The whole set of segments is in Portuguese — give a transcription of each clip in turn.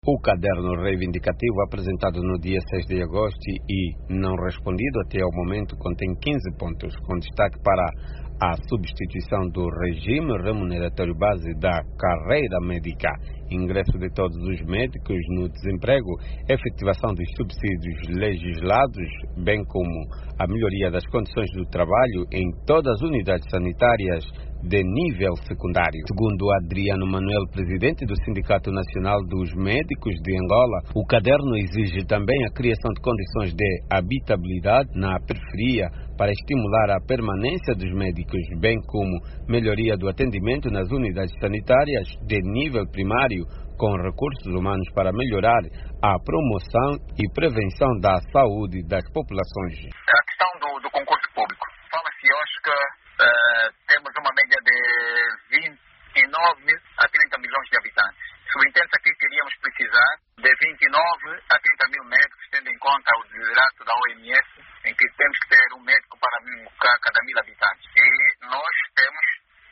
O caderno reivindicativo apresentado no dia 6 de agosto e não respondido até ao momento contém 15 pontos, com destaque para a substituição do regime remuneratório base da carreira médica, ingresso de todos os médicos no desemprego, efetivação dos subsídios legislados, bem como a melhoria das condições do trabalho em todas as unidades sanitárias de nível secundário. Segundo Adriano Manuel, presidente do Sindicato Nacional dos Médicos de Angola, o caderno exige também a criação de condições de habitabilidade na periferia para estimular a permanência dos médicos, bem como melhoria do atendimento nas unidades sanitárias de nível primário, com recursos humanos para melhorar a promoção e prevenção da saúde das populações. A questão do concurso público. Fala-se hoje que temos uma média de 29 a 30 milhões de habitantes. Subentende-se aqui que iríamos precisar de 29 a 30 mil médicos, tendo em conta o desiderato da OMS, em que temos que ter um médico para cada 1000 habitantes. E nós temos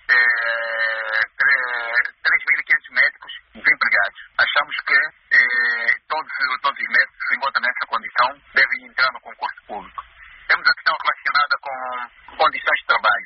3.500 médicos desempregados. Achamos que todos os médicos que se encontram nessa condição devem entrar no concurso público. Temos a questão relacionada com condições de trabalho.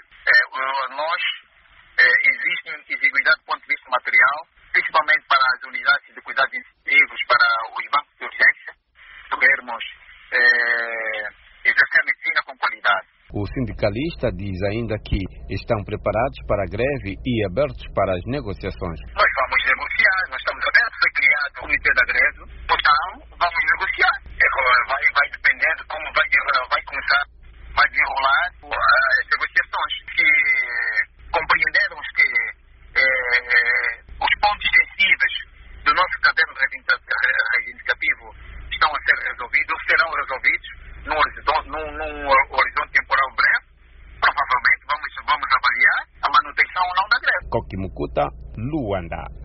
Existe exiguidade do ponto de vista material, principalmente para as unidades de cuidados intensivos, para os bancos de urgência, podermos exercer a medicina com qualidade. O sindicalista diz ainda que estão preparados para a greve e abertos para as negociações. Nós vamos negociar, nós estamos abertos a criar o comitê da greve, então vamos negociar. Vai dependendo de como vai começar, vai desenrolar as negociações. Se compreendermos que os pontos sensíveis do nosso caderno reivindicativo estão a ser resolvidos, serão resolvidos num horizonte temporal breve, provavelmente vamos avaliar a manutenção ou não da greve. Koki Mukuta, Luanda.